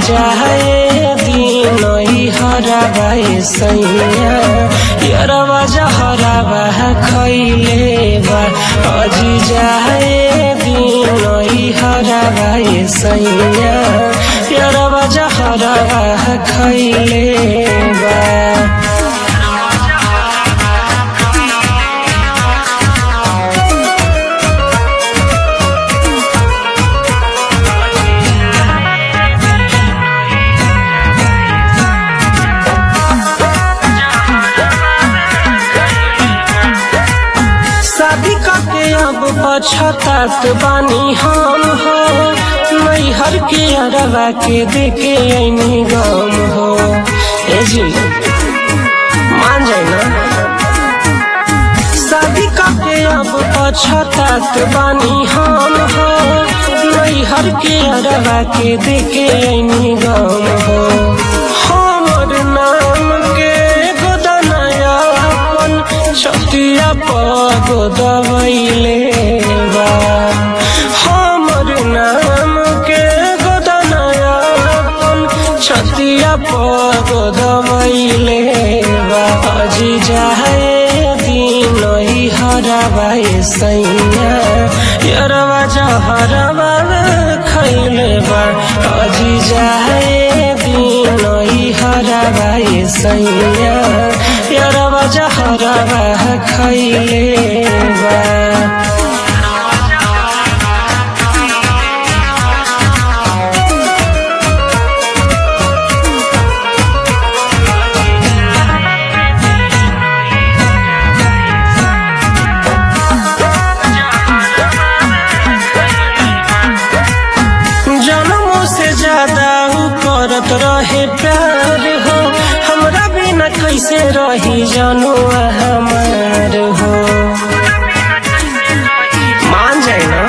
जाए दिन हराबा सैया यरवा जहराबा खैले बा अजी जाए दिन हराबा सैया यरवा जहराबा खैले बा। शादी करके अब पछतात बानी हम हो नैहर के अरवा के देखे ऐनी गम हो ए जी मान जाए ना। शादी करके अब पछतात बानी हम हो नैहर के अरवा के देखे ऐनी गम हो। हमर नाम के गोदनाया छतिया पगो दबैले बा हमर नाम के गोदनाया छतिया पगो दबैले बा अजी जाए दिन हराबा सैया यरवा जहराबा खैले बा अजी जाए दिन हराबा सैया यरवा जहराबा खैले बा। जनमों से ज्यादा करत रहे प्यार हो हमरा बिना कैसे रही जनुआ हमार हो मान जाए ना।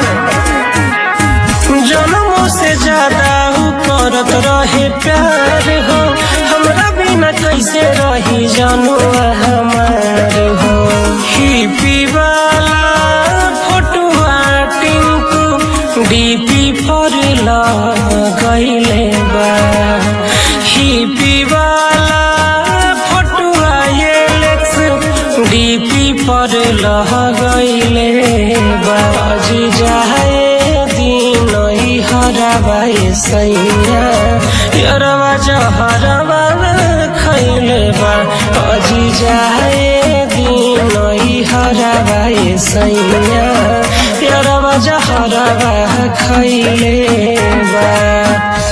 जनमों से ज्यादा करत रहे प्यार हो हमरा बिना कैसे रही जनुआ हमार हो। हिपी वाला फोटुआ टिंकू डीपी पर लगैले बा हिपी वाला फोटुआ एलेक्स डीपी पर लगैले बा अजी जाए दिन हराबा सैया यरवा जहराबा खैले बा अजी जाए दिन हराबा सैया यरवा जहराबा खैले बा।